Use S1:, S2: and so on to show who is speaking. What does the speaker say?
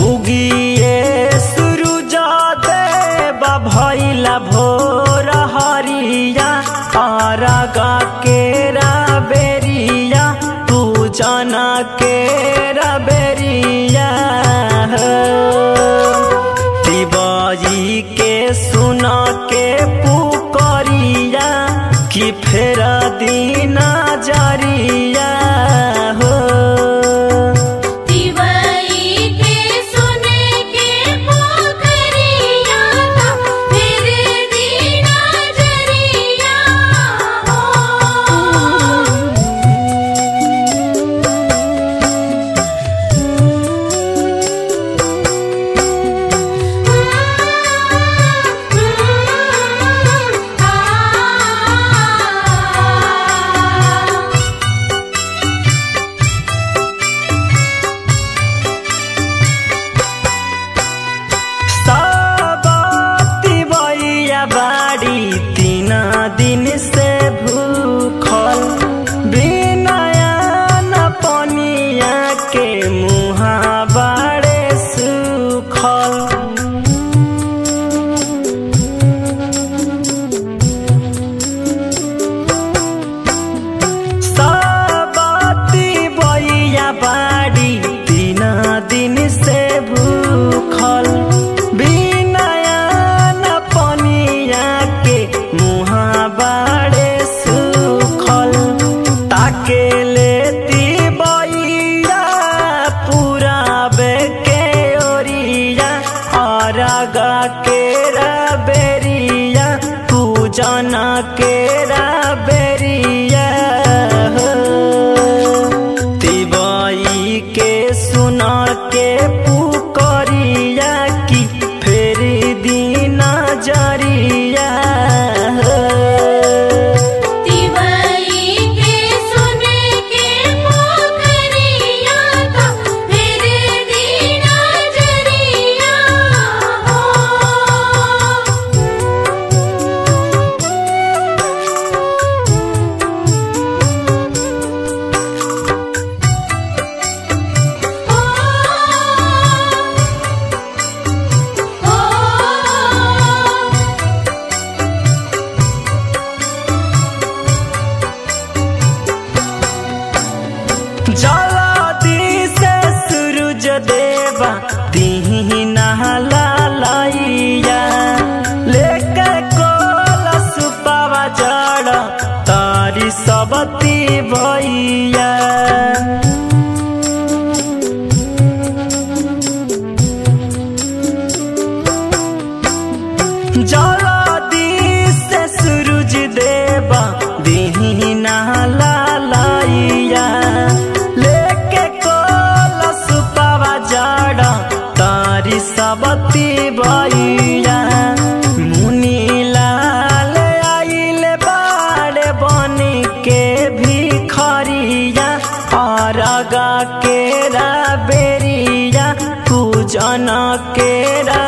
S1: उगिए सूरज देव भइला भोर हरिया अरगा केरा बेरिया पूजन केरा बेरिया शिवजी के सुन के पुकरिया कि फेर दीना जरिया हो बाड़ी 3 दिन से भूखल बिना न पनिया के मुहा बाड़े सुखल सबती बइया बाड़ी 3 दिन से भूखल बाड़े सुखल ताके लेती बइया पूरा बेके ओरिया अरगा केरा बेरिया पूजन केरा बेरिया तिबई के सुन के पुकरिया कि फेर दीना जरिया जल्दी से सूरज देवा दीना लाइया लेके कोलस पावा जड़ तारी सबती भैया जल्दी से सूरज देवा दीना लाइया तारी सबती भैया मुनि लाल आइल बाड़े बन के भिखरिया अरगा केरा बेरिया पूजन केरा